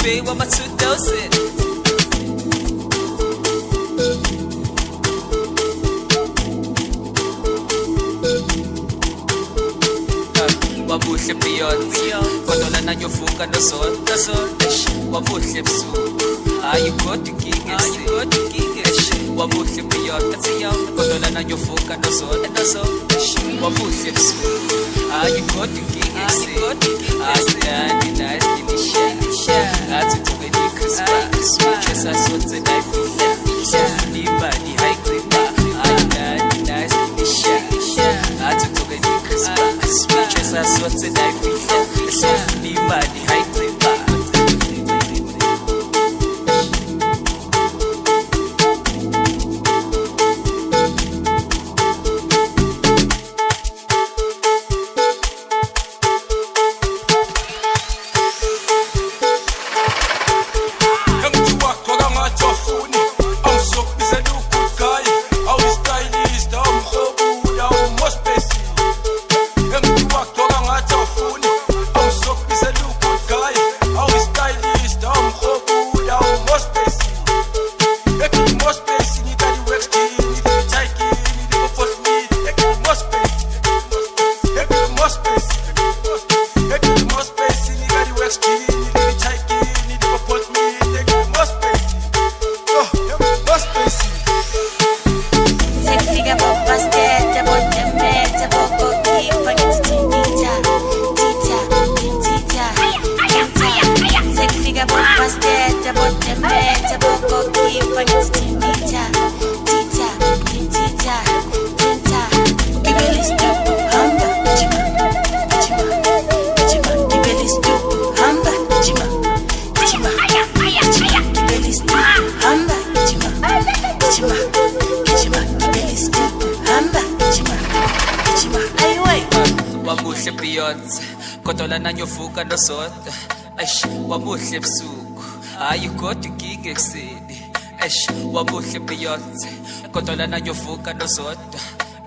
pay with my 2000. Wabuhle beyond kodwa na nyofuka nosonto wabuhle busuku ayikho inkinga wabuhle beyond kodwa na nyofuka nosonto wabuhle busuku ayikho inkinga asiyani nice dinisha athi tokeni Christmas chesa sote life ni bani high clip ayikho nice dinisha athi tokeni Christmas chesa sote life ni bani high clip wabuhle beyond kodwa na nyofuka nosonto wabuhle busuku ayikho inkinga ekseni wabuhle beyond kodwa na nyofuka nosonto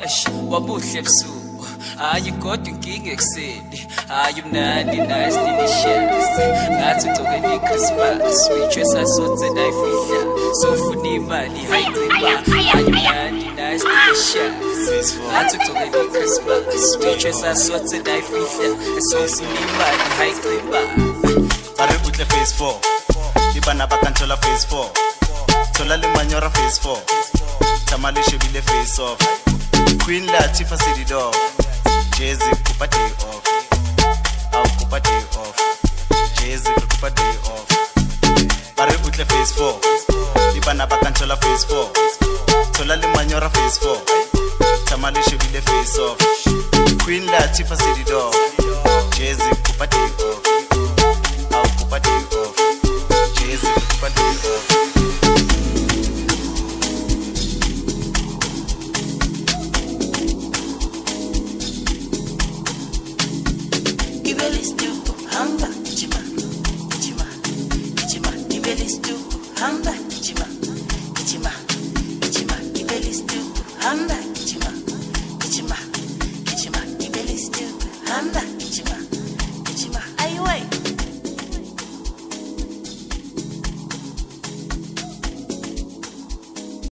wabuhle busuku ayikho inkinga ekseni ayumnandi nice delicious ngathi tokeni Christmas wichesa sote nayifihla sofuna imali hayiqiba ayumnandi nice delicious ngathi tokeni Christmas wichesa sote nayifihla sofuna imali hayiqiba Barebutle phase 4 ibana bakantola phase 4 thola le manyora phase 4 tamale shebile face off Queen Latifah city dog Jay-Z kupa day off kupa day off Jay-Z kupa day off Barebutle phase 4 ibana bakantola phase 4 thola le manyora phase 4 tamale shebile face off Queen Latifah city dog Jay-Z kupa day off kupa day off Jay-Z kupa day off Hamba